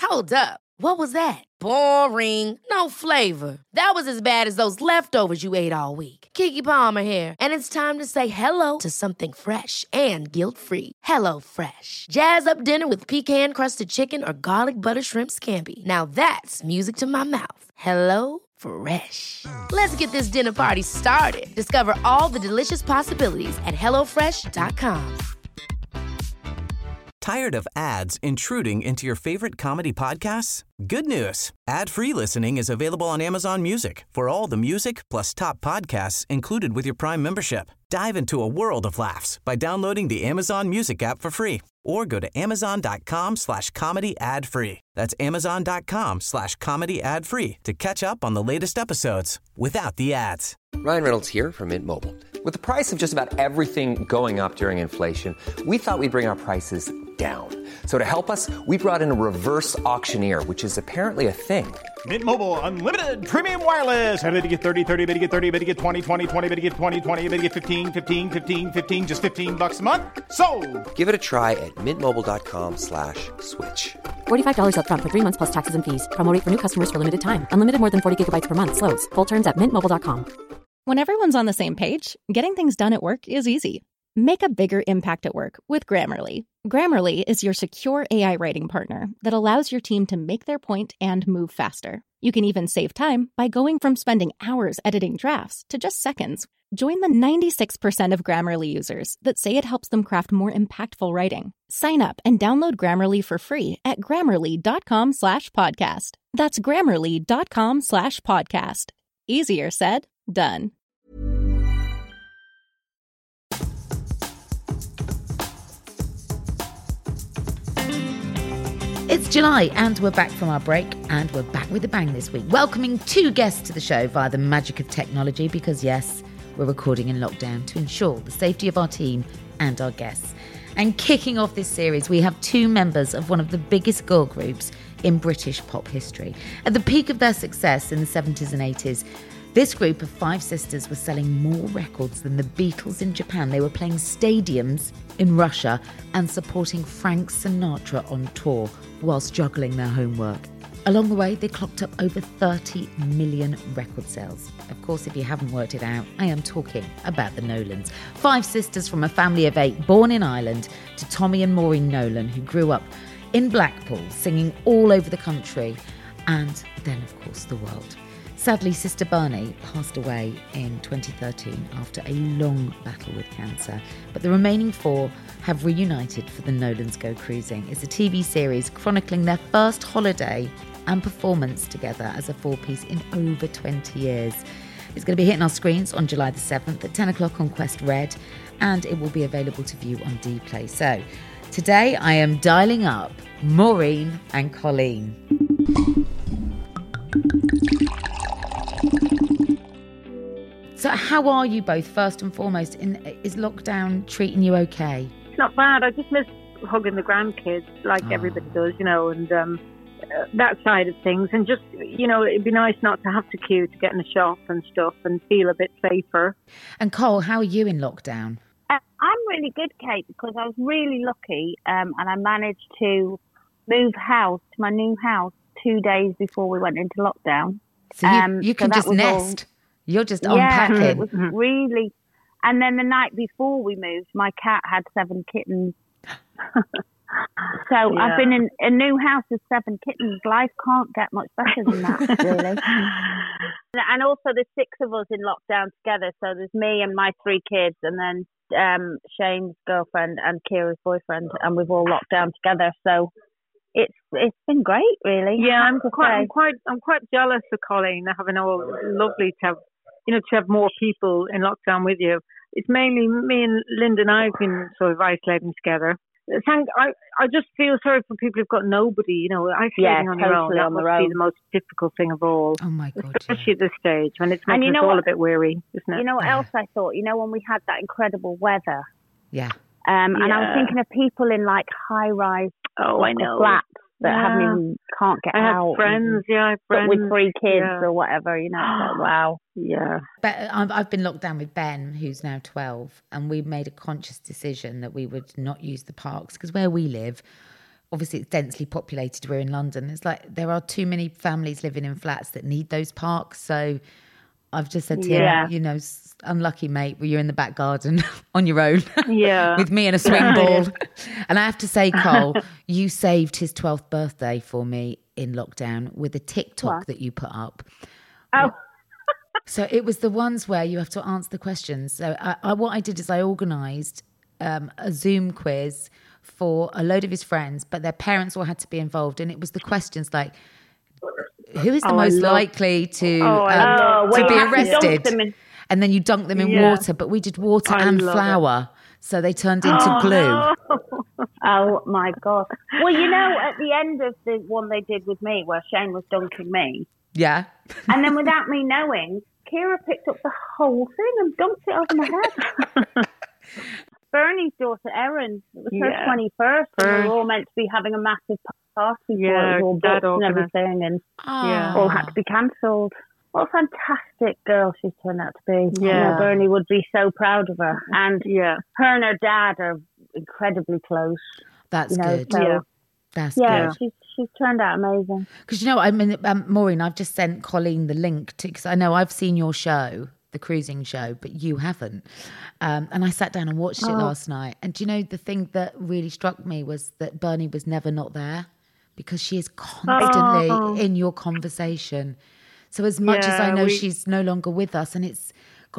Hold up. What was that? Boring. No flavor. That was as bad as those leftovers you ate all week. Keke Palmer here, and it's time to say hello to something fresh and guilt-free. Hello Fresh. Jazz up dinner with pecan-crusted chicken or garlic butter shrimp scampi. Now that's music to my mouth. Hello Fresh. Let's get this dinner party started. Discover all the delicious possibilities at hellofresh.com. Tired of ads intruding into your favorite comedy podcasts? Good news. Ad-free listening is available on Amazon Music for all the music plus top podcasts included with your Prime membership. Dive into a world of laughs by downloading the Amazon Music app for free or go to amazon.com/comedy ad-free. That's amazon.com/comedy ad-free to catch up on the latest episodes without the ads. Ryan Reynolds here from Mint Mobile. With the price of just about everything going up during inflation, we thought we'd bring our prices down. So to help us, we brought in a reverse auctioneer, which is apparently a thing. Mint Mobile Unlimited Premium Wireless. How to get 30, 30, bit to get 30, bit to get 20, 20, 20, bit to get 20, 20, bit to get 15, 15, 15, 15, just $15 a month? Sold! Give it a try at mintmobile.com/switch. $45 up front for 3 months plus taxes and fees. Promo rate for new customers for limited time. Unlimited more than 40 gigabytes per month. Slows full terms at mintmobile.com. When everyone's on the same page, getting things done at work is easy. Make a bigger impact at work with Grammarly. Grammarly is your secure AI writing partner that allows your team to make their point and move faster. You can even save time by going from spending hours editing drafts to just seconds. Join the 96% of Grammarly users that say it helps them craft more impactful writing. Sign up and download Grammarly for free at grammarly.com/podcast. That's grammarly.com/podcast. Easier said, done. It's July and we're back from our break and we're back with a bang this week. Welcoming 2 guests to the show via the magic of technology because, yes, we're recording in lockdown to ensure the safety of our team and our guests. And kicking off this series, we have 2 members of one of the biggest girl groups in British pop history. At the peak of their success in the 70s and 80s, this group of 5 sisters was selling more records than the Beatles in Japan. They were playing stadiums in Russia and supporting Frank Sinatra on tour whilst juggling their homework. Along the way, they clocked up over 30 million record sales. Of course, if you haven't worked it out, I am talking about the Nolans. 5 sisters from a family of 8, born in Ireland, to Tommy and Maureen Nolan, who grew up in Blackpool, singing all over the country, and then, of course, the world. Sadly, Sister Barney passed away in 2013 after a long battle with cancer. But the remaining 4 have reunited for The Nolans Go Cruising. It's a TV series chronicling their first holiday and performance together as a 4-piece in over 20 years. It's going to be hitting our screens on July the 7th at 10 o'clock on Quest Red, and it will be available to view on Dplay. So today I am dialing up Maureen and Colleen. So how are you both, first and foremost? Is lockdown treating you okay? It's not bad. I just miss hugging the grandkids like everybody does, and that side of things. And just, it'd be nice not to have to queue to get in the shop and stuff and feel a bit safer. And Cole, how are you in lockdown? I'm really good, Kate, because I was really lucky and I managed to move house to my new house 2 days before we went into lockdown. So you can just nest. You're just unpacking. Yeah, it was really... And then the night before we moved, my cat had 7 kittens. So I've been in a new house with 7 kittens. Life can't get much better than that, really. And also there's 6 of us in lockdown together. So there's me and my 3 kids, and then Shane's girlfriend and Kira's boyfriend, and we've all locked down together. So it's been great, really. Yeah, I'm quite jealous of Colleen having all lovely to have more people in lockdown with you. It's mainly me and Linda and I've been sort of isolating together. I just feel sorry for people who've got nobody, isolating on your own. That must be the most difficult thing of all. Oh my God. Especially at this stage when it's making us all a bit weary, isn't it? You know what else I thought? When we had that incredible weather. Yeah. And I was thinking of people in like high-rise flats that can't get out. I have friends, with 3 kids or whatever, wow. Yeah. But I've been locked down with Ben, who's now 12, and we made a conscious decision that we would not use the parks because where we live, obviously it's densely populated. We're in London. It's like there are too many families living in flats that need those parks. So I've just said to him, you know, unlucky mate, well, you're in the back garden on your own with me and a swing ball. And I have to say, Cole, you saved his 12th birthday for me in lockdown with a TikTok that you put up. Oh. So it was the ones where you have to answer the questions. So what I did is I organised a Zoom quiz for a load of his friends, but their parents all had to be involved. And it was the questions like, who is the most likely to be arrested? And then you dunk them in water, but we did water and flour. So they turned into glue. Oh my God. Well, you know, at the end of the one they did with me where Shane was dunking me. Yeah. And then without me knowing, Kira picked up the whole thing and dunked it over my head. Bernie's daughter, Erin, it was her 21st. And we were all meant to be having a massive party for it, all booked and everything, and all had to be cancelled. What a fantastic girl she's turned out to be. Yeah. You know, Bernie would be so proud of her. And her and her dad are incredibly close. That's good. So, that's good. She's turned out amazing. Because, you know, I mean, Maureen, I've just sent Colleen the link to, because I know I've seen your show, the cruising show, but you haven't. And I sat down and watched it last night. And do you know, the thing that really struck me was that Bernie was never not there, because she is constantly in your conversation. So as much as I know she's no longer with us, and it's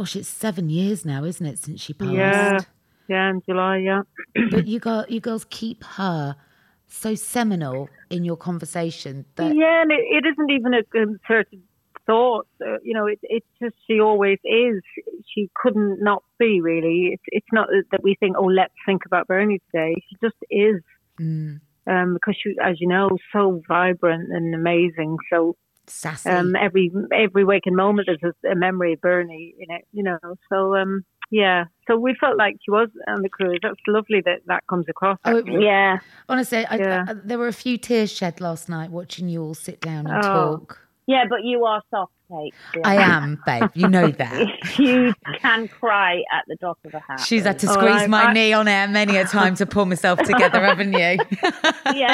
7 years now, isn't it, since she passed? Yeah, in July, But you girls keep her so seminal in your conversation. That and it isn't even a concerted thought. You know, it's just, she always is. She couldn't not be, really. It's not that we think, let's think about Bernie today. She just is. Because she, as you know, so vibrant and amazing. So sassy. Every waking moment there's a memory of Bernie in it, you know. So so we felt like she was on the cruise. That's lovely that comes across. Honestly, there were a few tears shed last night watching you all sit down and talk. Yeah, but you are soft, Kate. I am, babe. You know that. You can cry at the drop of a hat. She's had to squeeze my knee on air many a time to pull myself together, haven't you? Yeah.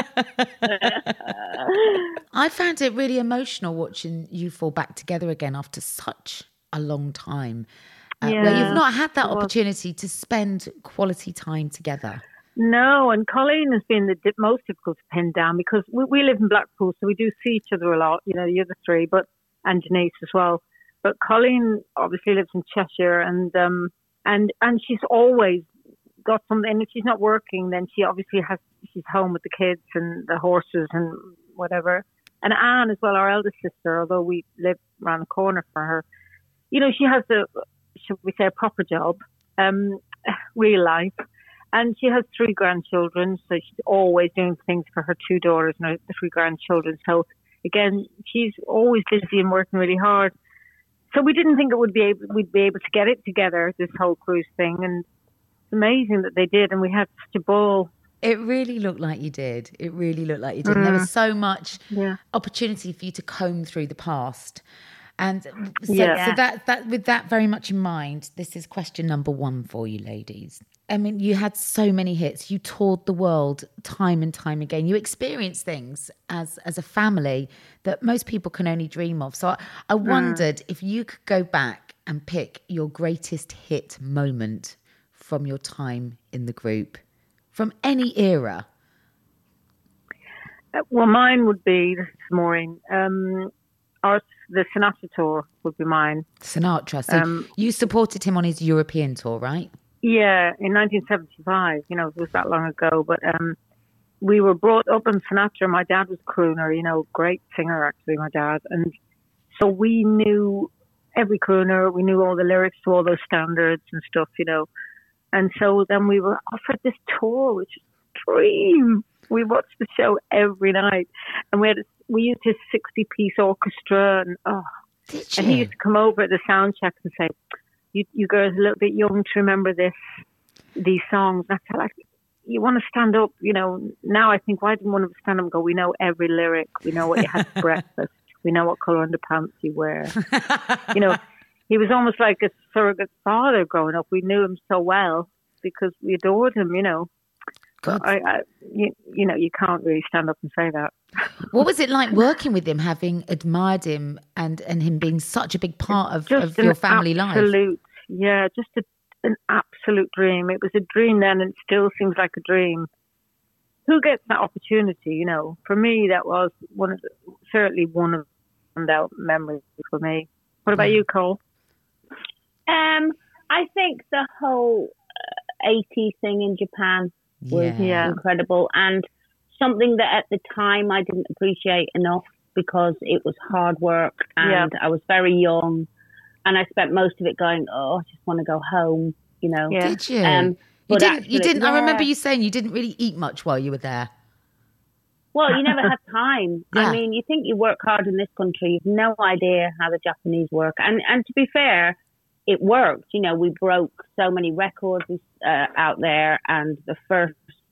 I found it really emotional watching you fall back together again after such a long time. Where you've not had that opportunity to spend quality time together. No, and Colleen has been the most difficult to pin down, because we live in Blackpool, so we do see each other a lot, you know, the other three, and Janice as well. But Colleen obviously lives in Cheshire, and she's always got something. And if she's not working, then she obviously she's home with the kids and the horses and whatever. And Anne as well, our eldest sister, although we live around the corner for her, you know, she has should we say, a proper job, real life. And she has 3 grandchildren, so she's always doing things for her 2 daughters and the 3 grandchildren. So again, she's always busy and working really hard. So we didn't think we'd be able to get it together, this whole cruise thing. And it's amazing that they did, and we had such a ball. It really looked like you did. There was so much opportunity for you to comb through the past. And so that with that very much in mind, this is question number 1 for you ladies. I mean, you had so many hits. You toured the world time and time again. You experienced things as a family that most people can only dream of. So I wondered if you could go back and pick your greatest hit moment from your time in the group, from any era. Well, mine would be, this is Maureen, the Sinatra tour would be mine. Sinatra. So you supported him on his European tour, right? Yeah, in 1975. You know, it was that long ago. But we were brought up on Sinatra. My dad was a crooner, you know, great singer, actually, my dad. And so we knew every crooner. We knew all the lyrics to all those standards and stuff, you know. And so then we were offered this tour, which is a dream. We watched the show every night. And we used his 60-piece orchestra. And, Did you? And he used to come over at the sound check and say, you girls are a little bit young to remember these songs. And I felt like, you want to stand up, you know. Now I think, why didn't one of us stand up and go, we know every lyric. We know what you had for breakfast. We know what colour underpants you wear. You know, he was almost like a surrogate father growing up. We knew him so well because we adored him, you know. God. You can't really stand up and say that. What was it like working with him, having admired him and him being such a big part of your family life? Yeah, just an absolute dream. It was a dream then, and it still seems like a dream. Who gets that opportunity? For me, that was certainly one of the memories for me. What about you, Cole? I think the whole 80s thing in Japan was incredible, and something that at the time I didn't appreciate enough because it was hard work and I was very young, and I spent most of it going, I just want to go home, Yeah. Did you? You didn't. I remember you saying you didn't really eat much while you were there. Well, you never have time. I mean, you think you work hard in this country, you've no idea how the Japanese work. And to be fair, it worked. We broke so many records out there, and the first,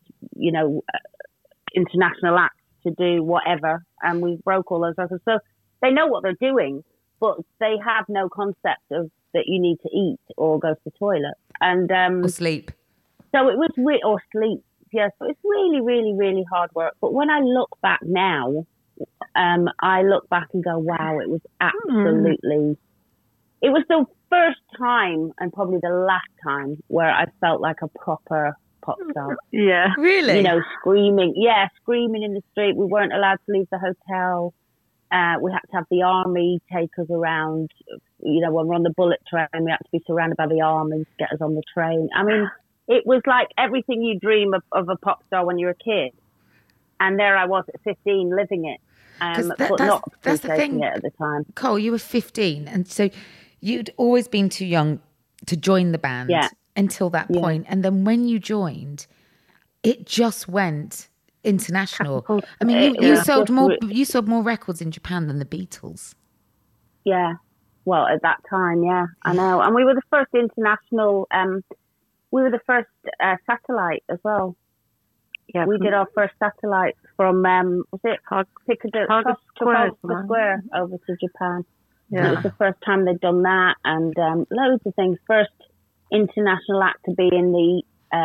international act to do whatever, and we broke all those records. So they know what they're doing, but they have no concept of that you need to eat or go to the toilet and or sleep. So it was or sleep. Yes, so it's really, really, really hard work. But when I look back now, I look back and go, wow, it was absolutely. It was the first time and probably the last time where I felt like a proper pop star. Yeah. Really? Screaming in the street. We weren't allowed to leave the hotel. We had to have the army take us around. When we're on the bullet train, we had to be surrounded by the army to get us on the train. I mean, it was like everything you dream of a pop star when you're a kid. And there I was at 15 living it, but not appreciating it at the time. Cole, you were 15, and so you'd always been too young to join the band until that point. And then when you joined, it just went international. I mean, you sold more records in Japan than the Beatles. Yeah. Well, at that time, I know. And we were the first international, we were the first satellite as well. Yeah, we did our first satellite from, was it Trafalgar Square over to Japan. Yeah. It was the first time they'd done that, and loads of things. First international act to be in the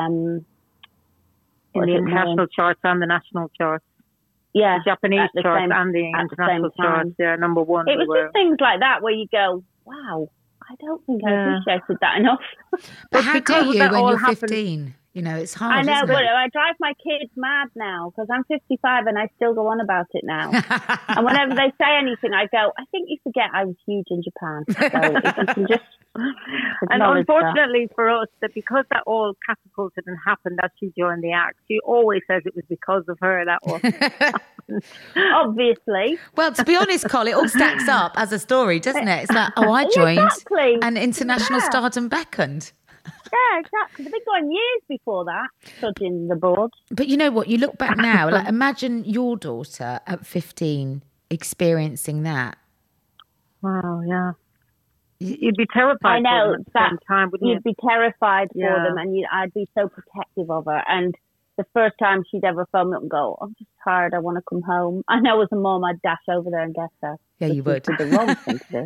international charts and the national charts. Yeah, the Japanese charts and the international charts. Yeah, number one. It was just things like that where you go, wow, I don't think I appreciated that enough. But how dare you when you're 15? It's hard. I know, but I drive my kids mad now because I'm 55 and I still go on about it now. And whenever they say anything, I go, I think you forget I was huge in Japan. So if you can just and unfortunately for us, that because that all catapulted and happened as she joined the act, she always says it was because of her that all happened. Obviously. Well, to be honest, Cole, it all stacks up as a story, doesn't it? It's like, I joined and international stardom beckoned. Yeah, exactly. They've been going years before that, judging the board. But you know what? You look back now, like imagine your daughter at 15 experiencing that. Wow, yeah. You'd be terrified. I know, for them at the same time, wouldn't you? You'd be terrified for them, and I'd be so protective of her. And the first time she'd ever phone me up and go, I'm just tired, I want to come home. I know as a mom, I'd dash over there and get her. Yeah, you would. Did the wrong thing to do.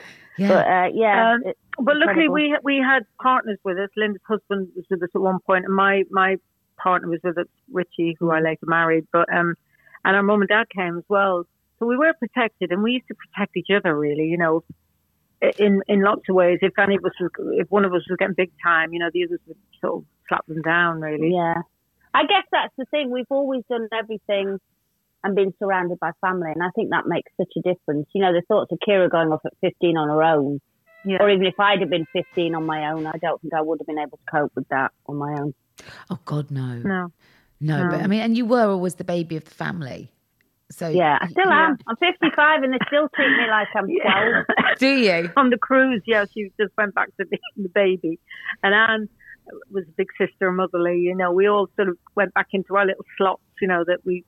Yeah. But luckily we had partners with us. Linda's husband was with us at one point, and my partner was with us, Richie, who I later married. But and our mum and dad came as well, so we were protected, and we used to protect each other really. In lots of ways. If one of us was getting big time, the others would sort of slap them down. Really. Yeah. I guess that's the thing. We've always done everything and been surrounded by family. And I think that makes such a difference. The thoughts of Kira going off at 15 on her own, or even if I'd have been 15 on my own, I don't think I would have been able to cope with that on my own. Oh, God, no. No, but I mean, and you were always the baby of the family. So yeah, I still am. I'm 55 and they still treat me like I'm 12. Do you? On the cruise, she just went back to being the baby. And Anne was big sister, motherly. We all sort of went back into our little slots, that we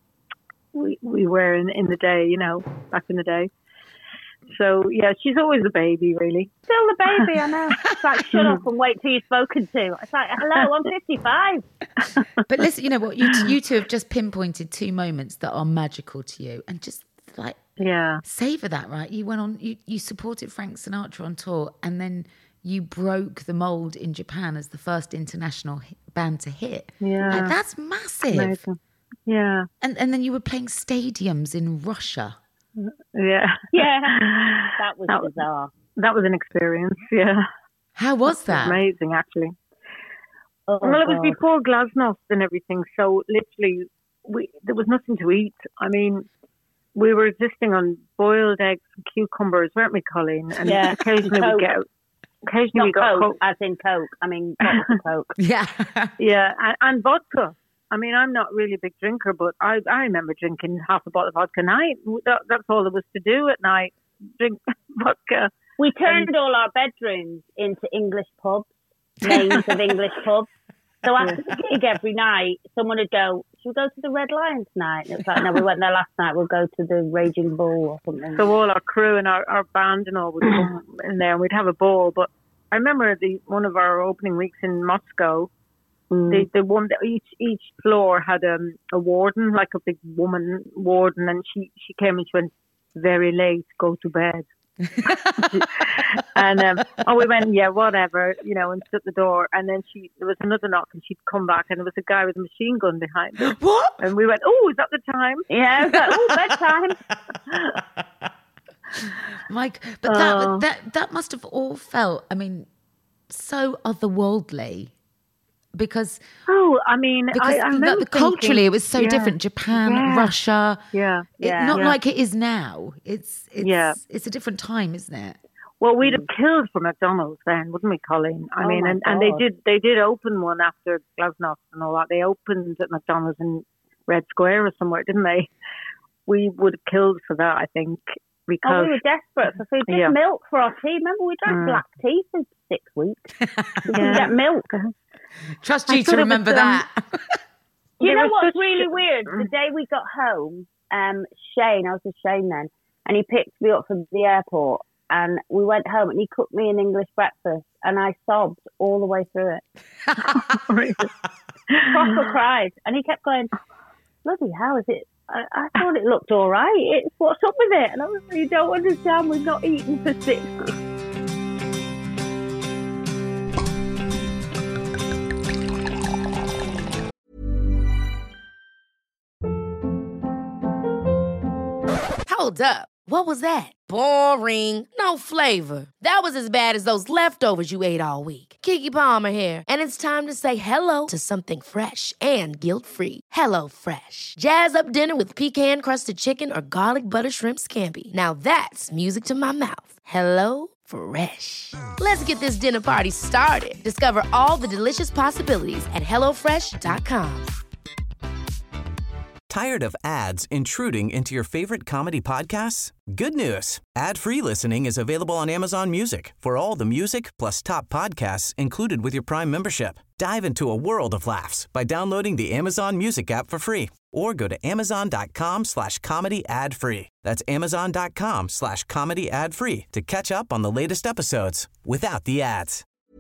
were in the day, back in the day. So, she's always the baby, really. Still the baby, I know. It's like, shut up and wait till you're spoken to. It's like, hello, I'm 55. But listen, you know what? You two have just pinpointed two moments that are magical to you. And just, savour that, right? You went on, you supported Frank Sinatra on tour, and then you broke the mold in Japan as the first international band to hit. Yeah. Like, that's massive. Amazing. Yeah. And then you were playing stadiums in Russia. Yeah. Yeah. That was bizarre. That was an experience, yeah. How was that? Amazing, actually. Oh, well, it was God. before Glasnost and everything, so literally there was nothing to eat. I mean, we were existing on boiled eggs and cucumbers, weren't we, Colleen? And occasionally we get Not Coke, as in Coke. I mean, bottles of Coke. Yeah. Yeah, and vodka. I mean, I'm not really a big drinker, but I remember drinking half a bottle of vodka a night. That's all there was to do at night, drink vodka. We turned all our bedrooms into English pubs, names of English pubs. So after the gig every night, someone would go, should we go to the Red Lion tonight? And it was like, no, we went there last night. We'll go to the Raging Bull or something. So all our crew and our band and all would come in there and we'd have a ball. But I remember one of our opening weeks in Moscow, each floor had a warden, like a big woman warden, and she came and she went, very late, go to bed. And we went, yeah, whatever, and shut the door. And then there was another knock, and she'd come back, and there was a guy with a machine gun behind her. What? And we went, oh, is that the time? Yeah, bedtime. Mike, but that must have all felt, I mean, so otherworldly. Because I remember culturally thinking, it was so different. Japan, Russia, not like it is now. It's a different time, isn't it? Well, we'd have killed for McDonald's then, wouldn't we, Colleen? I mean, and they did open one after Glasnost and all that. They opened at McDonald's in Red Square or somewhere, didn't they? We would have killed for that, I think, because we were desperate for food. Just milk for our tea. Remember, we drank black tea for 6 weeks. We didn't get milk. Trust you to remember that. You know what's really weird? The day we got home, Shane, I was with Shane then, and he picked me up from the airport, and we went home, and he cooked me an English breakfast, and I sobbed all the way through it. Proper cried, and he kept going, bloody hell, is it? I thought it looked all right. What's up with it? And I was like, you don't understand, we've not eaten for 6 weeks. Hold up. What was that? Boring. No flavor. That was as bad as those leftovers you ate all week. Keke Palmer here, and it's time to say hello to something fresh and guilt-free. Hello Fresh. Jazz up dinner with pecan-crusted chicken or garlic butter shrimp scampi. Now that's music to my mouth. Hello Fresh. Let's get this dinner party started. Discover all the delicious possibilities at HelloFresh.com. Tired of ads intruding into your favorite comedy podcasts? Good news. Ad-free listening is available on Amazon Music for all the music plus top podcasts included with your Prime membership. Dive into a world of laughs by downloading the Amazon Music app for free or go to amazon.com/comedy ad-free. That's amazon.com/comedy ad-free to catch up on the latest episodes without the ads.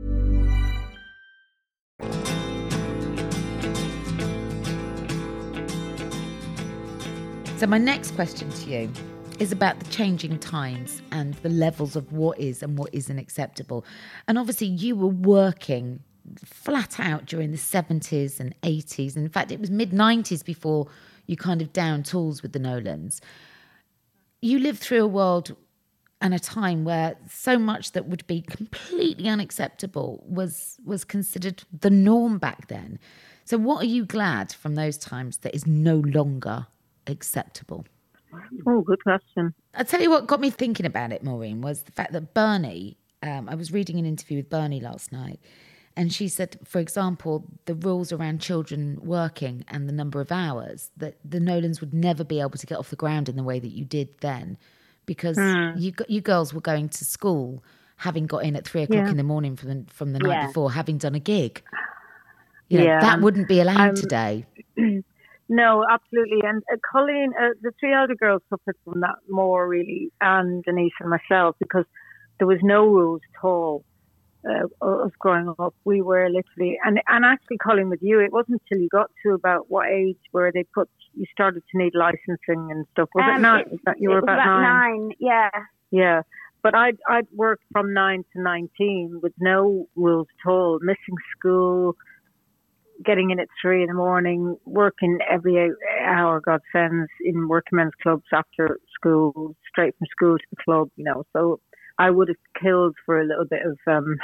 So my next question to you is about the changing times and the levels of what is and what isn't acceptable. And obviously you were working flat out during the 70s and 80s. In fact, it was mid-90s before you kind of down tools with the Nolans. You lived through a world and a time where so much that would be completely unacceptable was considered the norm back then. So what are you glad from those times that is no longer acceptable? Oh, good question. I'll tell you what got me thinking about it, Maureen, was the fact that Bernie, I was reading an interview with Bernie last night, and she said, for example, the rules around children working and the number of hours, that the Nolans would never be able to get off the ground in the way that you did then, because you girls were going to school having got in at 3 o'clock in the morning from the night before, having done a gig. You know, that wouldn't be allowed today. No, absolutely. And Colleen, the 3 elder girls suffered from that more, really, and Denise and myself, because there was no rules at all. Us growing up, we were literally, and actually, Colleen, with you, it wasn't until you got to about what age where you started to need licensing and stuff. Was it not? You were about 9? 9, yeah. Yeah. But I'd worked from 9 to 19 with no rules at all, missing school, getting in at 3 in the morning, working every hour God sends in working men's clubs after school, straight from school to the club, you know. So I would have killed for a little bit of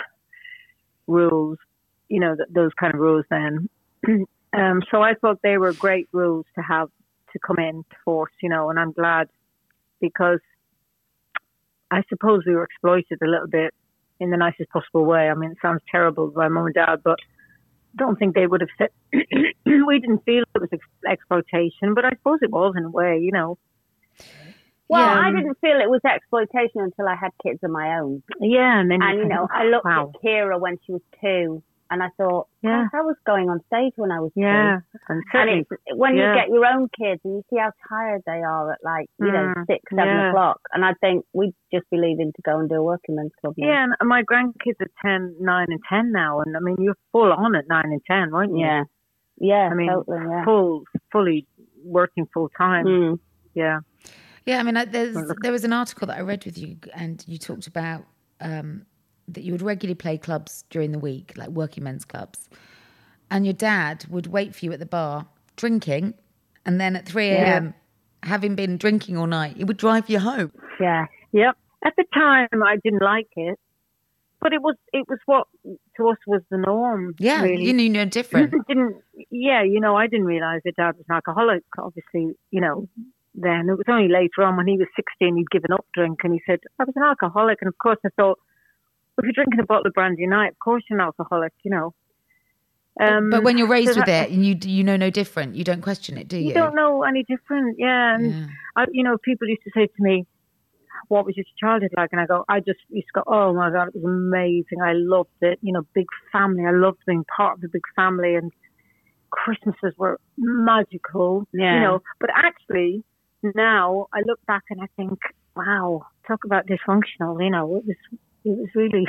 rules, you know, those kind of rules then. So I thought they were great rules to have to come in to force, you know, and I'm glad, because I suppose we were exploited a little bit in the nicest possible way. I mean, it sounds terrible by mum and dad, but I don't think they would have said, we didn't feel it was exploitation, but I suppose it was in a way, you know. Well, I didn't feel it was exploitation until I had kids of my own. Yeah, and then you know, I looked at Kira when she was 2, and I thought, I was going on stage when I was 2. Yeah, and when you get your own kids and you see how tired they are at, like, you know, 6, 7 o'clock, and I think we'd just be leaving to go and do a working men's club now. Yeah, and my grandkids are 10, 9 and 10 now, and I mean, you're full on at 9 and 10, weren't you? Yeah, yeah, I mean, totally, yeah. fully working full time. Yeah. Yeah, I mean, there was an article that I read with you, and you talked about that you would regularly play clubs during the week, like working men's clubs, and your dad would wait for you at the bar drinking, and then at 3 a.m., having been drinking all night, he would drive you home. Yeah, yep. At the time, I didn't like it, but it was what to us was the norm. Yeah, really. you knew no different. You know, I didn't realise that Dad was an alcoholic. Obviously, you know. Then it was only later on when he was 16 he'd given up drink, and he said I was an alcoholic, and of course I thought, if you're drinking a bottle of brandy a night, of course you're an alcoholic, you know. But when you're raised with it and you know no different, you don't question it, do you? You don't know any different, and you know, people used to say to me, what was your childhood like? And I go, I just used to go, oh my God, it was amazing, I loved it, you know, big family, I loved being part of the big family, and Christmases were magical, you know. But actually now I look back and I think, wow, talk about dysfunctional, you know, it was really,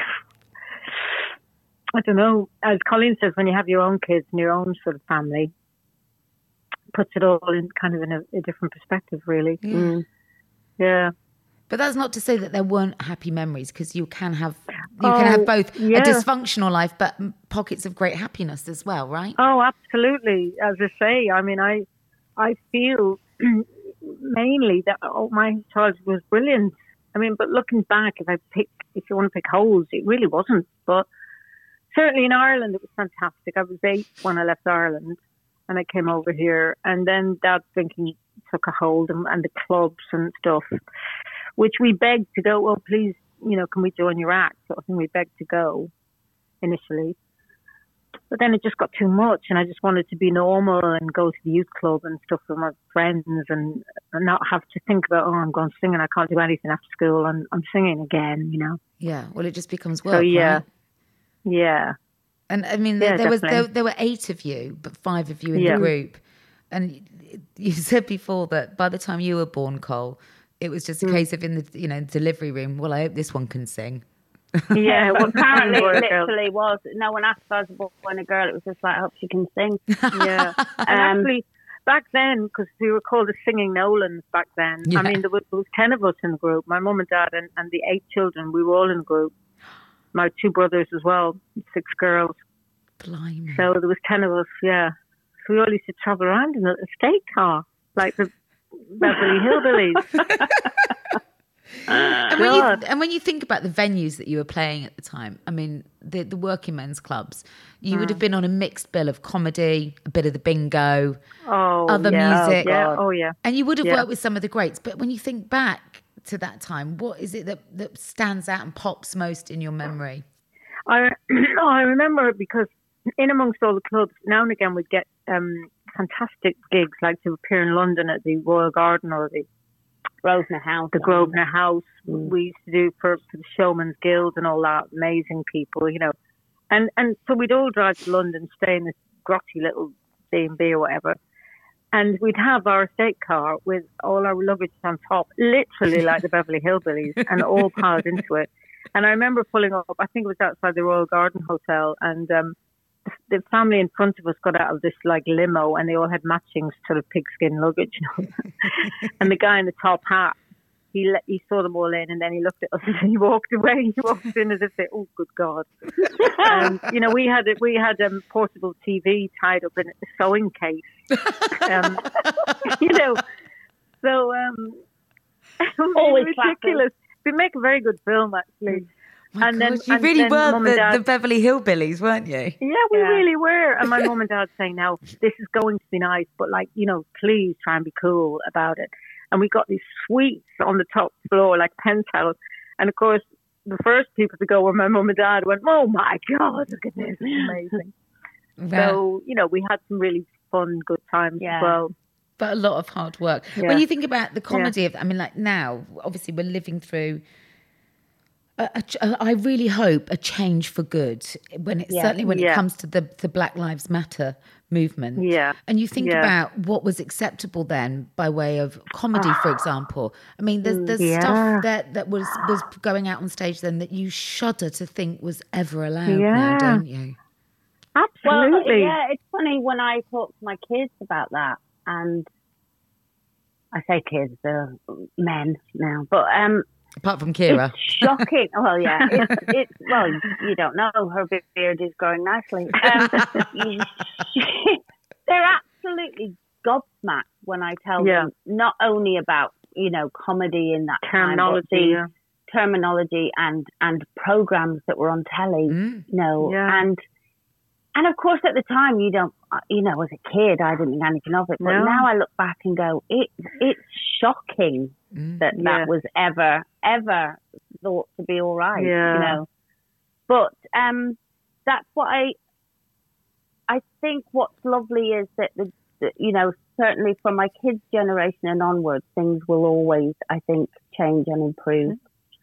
I don't know, as Colleen says, when you have your own kids and your own sort of family, puts it all in kind of in a different perspective, really. Yeah. But that's not to say that there weren't happy memories, because you can have both a dysfunctional life but pockets of great happiness as well, right? Oh, absolutely. As I say, I mean, I feel mainly that my childhood was brilliant. I mean, but looking back, if you want to pick holes, it really wasn't. But certainly in Ireland, it was fantastic. I was 8 when I left Ireland, and I came over here, and then Dad's drinking took a hold, and the clubs and stuff, which we begged to go, well, please, you know, can we join your act? Sort of thing. We begged to go initially. But then it just got too much, and I just wanted to be normal and go to the youth club and stuff with my friends, and not have to think about, oh, I'm going singing, I can't do anything after school, and I'm singing again, you know. Yeah, well, it just becomes work, so, yeah. Right? Yeah. And I mean, there were 8 of you, but 5 of you in the group. And you said before that by the time you were born, Cole, it was just a case of in the, you know, delivery room, well, I hope this one can sing. Yeah, well, apparently it literally was. No one asked if I was a boy and a girl. It was just like, I hope she can sing. Yeah. And actually, back then, because we were called the Singing Nolans back then, I mean, there was 10 of us in the group, my mum and dad and the 8 children, we were all in the group. My 2 brothers as well, 6 girls. Blimey. So there was 10 of us, yeah. So we all used to travel around in a state car, like the Beverly Hillbillies. And when you think about the venues that you were playing at the time, I mean, the working men's clubs, you would have been on a mixed bill of comedy, a bit of the bingo, other music. And you would have worked with some of the greats. But when you think back to that time, what is it that stands out and pops most in your memory? I remember, because in amongst all the clubs, now and again we'd get fantastic gigs, like to appear in London at the Royal Garden or the Grosvenor House. The Grosvenor House we used to do for the Showman's Guild and all that, amazing people, you know. And so we'd all drive to London, stay in this grotty little B&B or whatever, and we'd have our estate car with all our luggage on top, literally like the Beverly Hillbillies, and all piled into it. And I remember pulling up, I think it was outside the Royal Garden Hotel, and the family in front of us got out of this like limo, and they all had matching sort of pigskin luggage, you know. And the guy in the top hat he saw them all in, and then he looked at us and he walked away. He walked in as if they, oh, good God. You know, we had portable TV tied up in a sewing case. You know, so always ridiculous. We make a very good film, actually. My gosh, you really were the Beverly Hillbillies, weren't you? Yeah, we really were. And my mum and dad saying, now, this is going to be nice, but like, you know, please try and be cool about it. And we got these suites on the top floor, like penthouse. And of course, the first people to go were my mum and dad. Went, oh my God, look at this, it's amazing. Yeah. So, you know, we had some really fun, good times as well. But a lot of hard work. Yeah. When you think about the comedy of, I mean, like now, obviously we're living through, I really hope a change for good certainly when it comes to the Black Lives Matter movement. Yeah. And you think about what was acceptable then by way of comedy, for example. I mean, there's stuff that was going out on stage then that you shudder to think was ever allowed now, don't you? Absolutely. Well, it's funny when I talk to my kids about that, and I say kids, they're men now, but apart from Kira. It's shocking. Well, yeah. It's well, you don't know. Her beard is growing nicely. They're absolutely gobsmacked when I tell them not only about, you know, comedy in that terminology, terminology and programs that were on telly, you know, and of course at the time you don't, you know, as a kid I didn't think anything of it, but now I look back and go, it's shocking that was ever thought to be all right, you know. But that's what I think what's lovely is that the you know, certainly from my kids' generation and onwards, things will always, I think, change and improve.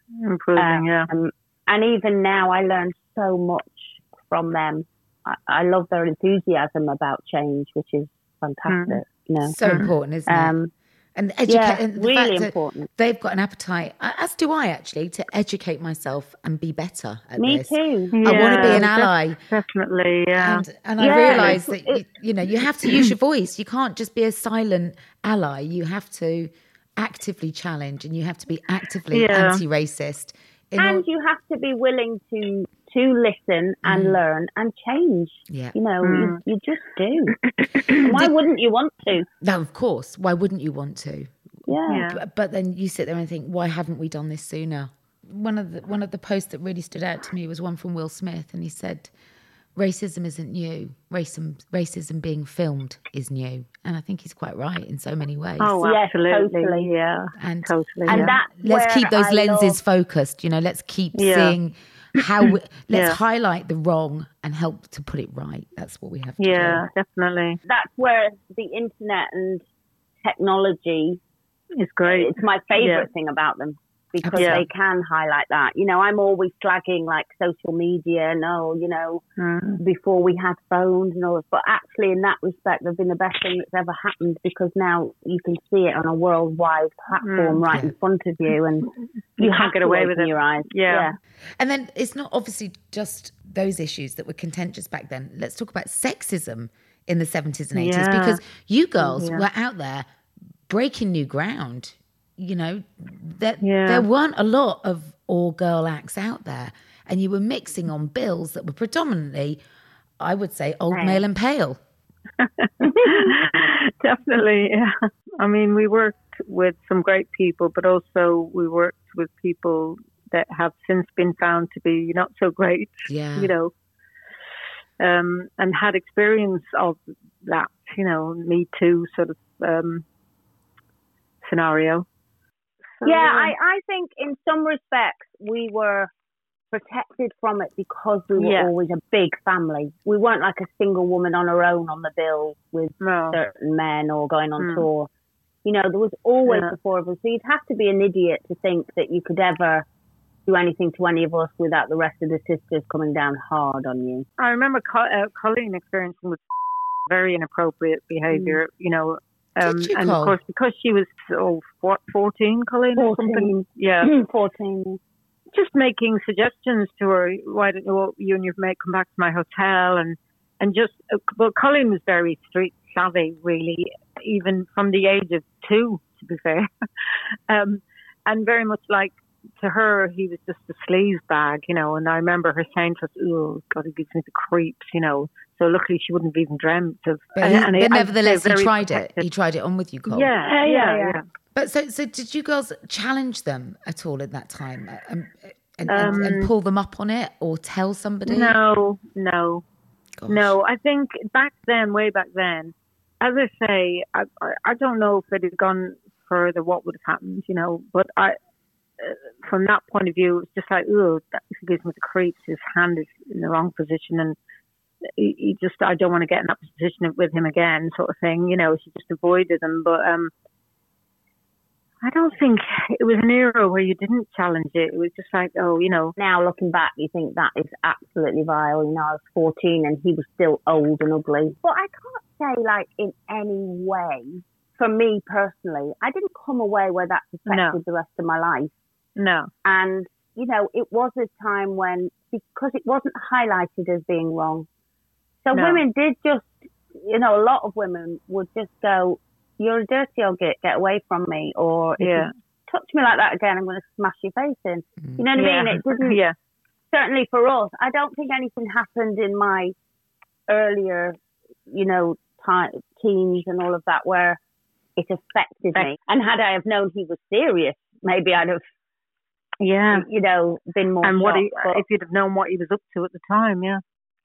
And even now I learn so much from them. I love their enthusiasm about change, which is fantastic. You know? So important, isn't it? And educate, really important. They've got an appetite, as do I actually, to educate myself and be better at Me this. too. I want to be an ally. Definitely, yeah. And I realise that you know, you have to use your voice. You can't just be a silent ally. You have to actively challenge, and you have to be actively anti-racist. And you have to be willing to listen and learn and change. Yeah. You know, you just do. Why wouldn't you want to? No, of course. Why wouldn't you want to? Yeah. But then you sit there and think, why haven't we done this sooner? One of the posts that really stood out to me was one from Will Smith, and he said, racism isn't new. Racism being filmed is new. And I think he's quite right in so many ways. Oh, absolutely. Totally. Yeah. And totally. And let's keep those lenses focused. You know, let's keep seeing how let's highlight the wrong and help to put it right. That's what we have to do. Yeah, definitely. That's where the internet and technology is great. It's my favorite thing about them, because they can highlight that. You know, I'm always flagging like social media and you know, before we had phones and all this. But actually in that respect, they've been the best thing that's ever happened, because now you can see it on a worldwide platform right in front of you, and you can't get away with it. Your eyes. Yeah. And then it's not obviously just those issues that were contentious back then. Let's talk about sexism in the 70s and 80s, because you girls were out there breaking new ground. You know, there weren't a lot of all-girl acts out there, and you were mixing on bills that were predominantly, I would say, old male and pale. Definitely, yeah. I mean, we worked with some great people, but also we worked with people that have since been found to be not so great, you know, and had experience of that, you know, Me Too sort of scenario. Yeah, I think in some respects we were protected from it because we were always a big family. We weren't like a single woman on her own on the bill with certain men or going on tour. You know, there was always the four of us. So you'd have to be an idiot to think that you could ever do anything to any of us without the rest of the sisters coming down hard on you. I remember Colleen experiencing with very inappropriate behaviour, you know. And of course, because she was 14, Colleen? 14. Something? Yeah. 14. Just making suggestions to her, why don't you and your mate come back to my hotel? And just, well, Colleen was very street savvy, really, even from the age of 2, to be fair. and very much like to her, he was just a sleaze bag, you know. And I remember her saying to us, "Oh God, he gives me the creeps," you know. So luckily, she wouldn't have even dreamt of. But nevertheless, he tried it. He tried it on with you, Cole. Yeah. But so did you girls challenge them at all in that time and pull them up on it or tell somebody? No. Gosh. No, I think way back then, as I say, I don't know if it had gone further, what would have happened, you know. But from that point of view, it's just like, oh, he gives me the creeps. His hand is in the wrong position, and he just, I don't want to get in that position with him again, sort of thing. You know, she just avoided him. But I don't think it was an era where you didn't challenge it. It was just like, oh, you know. Now looking back, you think that is absolutely vile. You know, I was 14 and he was still old and ugly. But I can't say, like, in any way, for me personally, I didn't come away where that affected the rest of my life. No. And, you know, it was a time when, because it wasn't highlighted as being wrong. So women did just, you know, a lot of women would just go, "You're a dirty old git, get away from me." Or if you touch me like that again, I'm going to smash your face in. You know what I mean? It didn't, certainly for us, I don't think anything happened in my earlier, you know, teens and all of that where it affected me. And had I have known he was serious, maybe I'd have, you know, been more. And shocked, if you'd have known what he was up to at the time, Yeah.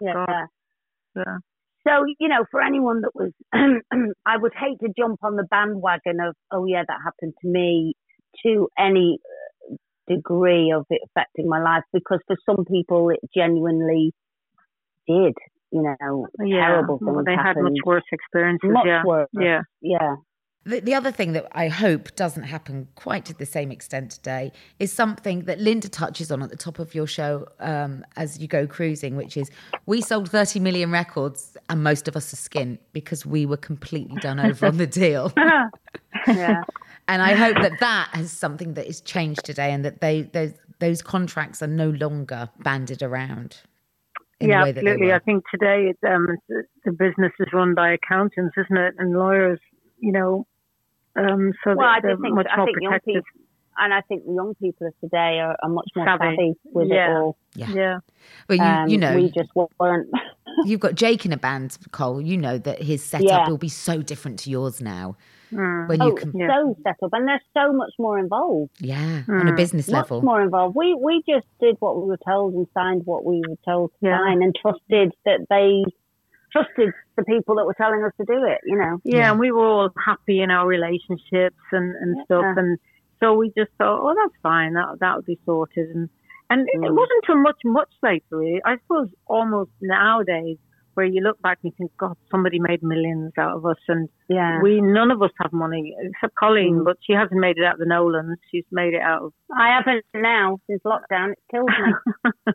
So, you know, for anyone that was, I would hate to jump on the bandwagon of, oh yeah, that happened to me, to any degree of it affecting my life, because for some people it genuinely did, you know, terrible things. They had much worse experiences. Much worse. Yeah. The other thing that I hope doesn't happen quite to the same extent today is something that Linda touches on at the top of your show as you go cruising, which is we sold 30 million records and most of us are skint because we were completely done over on the deal. And I hope that is something that is changed today and that those contracts are no longer banded around. Absolutely. I think today the business is run by accountants, isn't it? And lawyers, you know. So I they're think much more young protected. people, and I think the young people of today are much more savvy with it all. Yeah. Well, you know, we just weren't. You've got Jake in a band, Cole. You know that his setup will be so different to yours now. When you can, so set up, and there's so much more involved. On a business level, much more involved. We just did what we were told and signed what we were told to sign, and trusted that they trusted the people that were telling us to do it, you know. And we were all happy in our relationships and stuff, and so we just thought, oh, that's fine, that would be sorted, and it wasn't too much later, really. I suppose almost nowadays, where you look back and you think, God, somebody made millions out of us, and none of us have money except Colleen, but she hasn't made it out of the Nolans. She's made it out of. I haven't now since lockdown. It's killed me.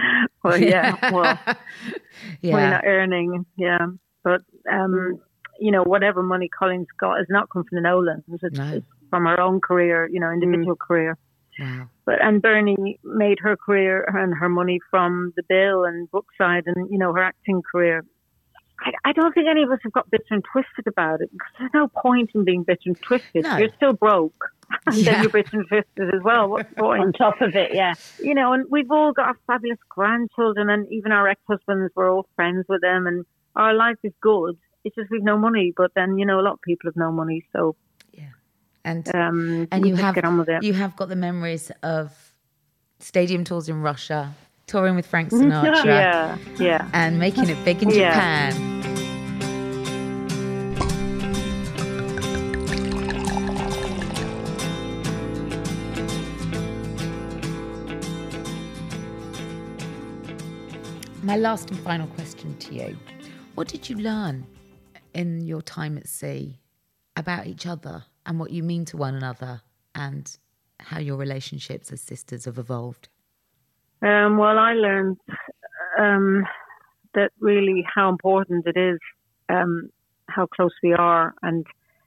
We're not earning, but you know, whatever money Colleen's got has not come from the Nolans. It's from her own career, you know, individual career. Wow. And Bernie made her career and her money from the Bill and Brookside and, you know, her acting career. I don't think any of us have got bitter and twisted about it, because there's no point in being bitter and twisted. No. You're still broke. And then you're bitter and twisted as well. What's the point? On top of it, You know, and we've all got our fabulous grandchildren, and even our ex-husbands, we're all friends with them, and our life is good. It's just we've no money. But then, you know, a lot of people have no money, so... And you have get on with it. You have got the memories of stadium tours in Russia, touring with Frank Sinatra, and making it big in Japan. My last and final question to you: what did you learn in your time at sea about each other and what you mean to one another, and how your relationships as sisters have evolved? Well, I learned that really how important it is, how close we are, and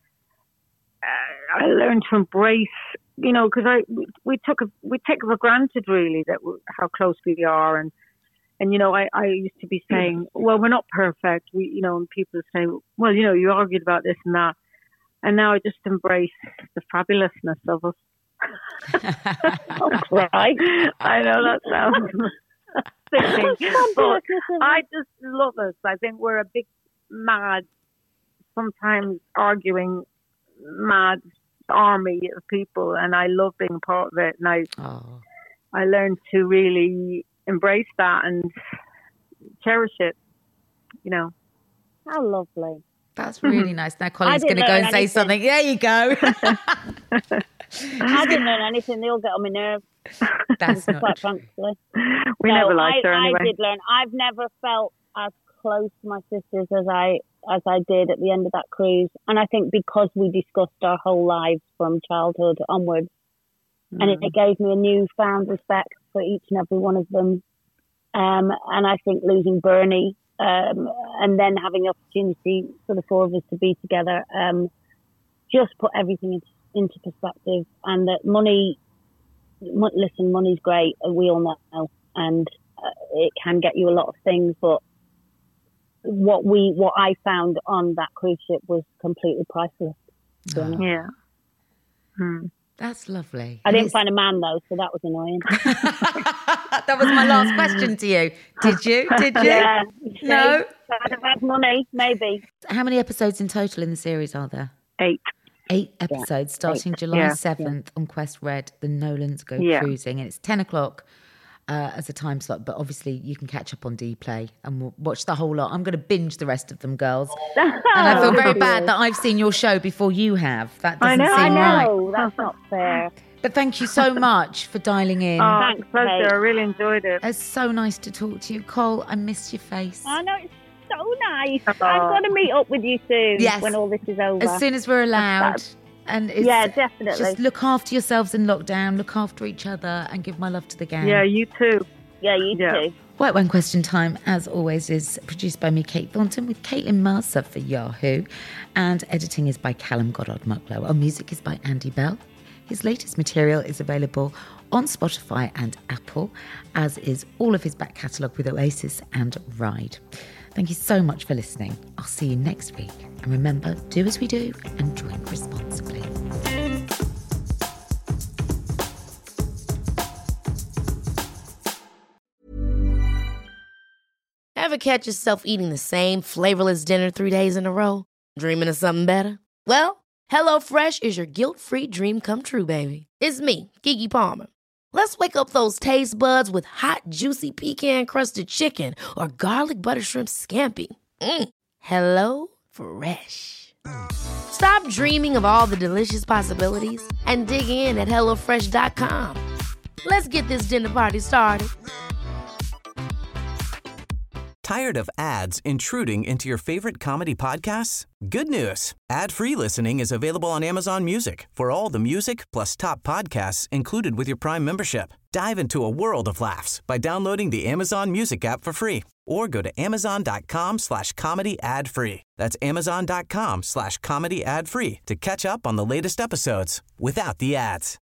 I learned to embrace, you know, because we take it for granted really that how close we are, and you know, I used to be saying, well, we're not perfect, you know, and people say, well, you know, you argued about this and that. And now I just embrace the fabulousness of us, Right. I know that sounds sickening, but I just love us. I think we're a big, mad, sometimes arguing, mad army of people, and I love being part of it. And I learned to really embrace that and cherish it. You know. How lovely. That's really nice. Now Colin's going to go and say something. There you go. I didn't learn anything. They all get on my nerves. That's not quite frankly. We never liked her anyway. I did learn. I've never felt as close to my sisters as I did at the end of that cruise. And I think because we discussed our whole lives from childhood onwards, and it gave me a newfound respect for each and every one of them. And I think losing Bernie, and then having the opportunity for the four of us to be together, just put everything into perspective. And that money's great, we all know, and it can get you a lot of things, but what I found on that cruise ship was completely priceless. Yeah. That's lovely. I didn't find a man though, so that was annoying. That was my last question to you. Did you? Yeah. No? I'd have had money, maybe. How many episodes in total in the series are there? 8. 8 episodes starting July 7th on Quest Red. The Nolans go cruising, and it's 10 o'clock as a time slot, but obviously you can catch up on Dplay and we'll watch the whole lot. I'm going to binge the rest of them, girls. And I feel very bad that I've seen your show before you have. That doesn't seem right. No, that's not fair. But thank you so much for dialing in. Thanks, pleasure. I really enjoyed it. It's so nice to talk to you. Cole, I miss your face. I know, it's so nice. I've got to meet up with you soon when all this is over. As soon as we're allowed. And yeah, definitely. Just look after yourselves in lockdown, look after each other, and give my love to the gang. Yeah, you too. Yeah, you too. White Wine Question Time, as always, is produced by me, Kate Thornton, with Caitlin Mercer for Yahoo. And editing is by Callum Goddard-Mucklow. Our music is by Andy Bell. His latest material is available on Spotify and Apple, as is all of his back catalogue with Oasis and Ride. Thank you so much for listening. I'll see you next week. And remember, do as we do and drink responsibly. Ever catch yourself eating the same flavorless dinner 3 days in a row? Dreaming of something better? Well, HelloFresh is your guilt-free dream come true, baby. It's me, Keke Palmer. Let's wake up those taste buds with hot, juicy pecan-crusted chicken or garlic butter shrimp scampi. Hello Fresh. Stop dreaming of all the delicious possibilities and dig in at HelloFresh.com. Let's get this dinner party started. Tired of ads intruding into your favorite comedy podcasts? Good news. Ad-free listening is available on Amazon Music for all the music plus top podcasts included with your Prime membership. Dive into a world of laughs by downloading the Amazon Music app for free or go to amazon.com/comedy ad-free. That's amazon.com/comedy ad-free to catch up on the latest episodes without the ads.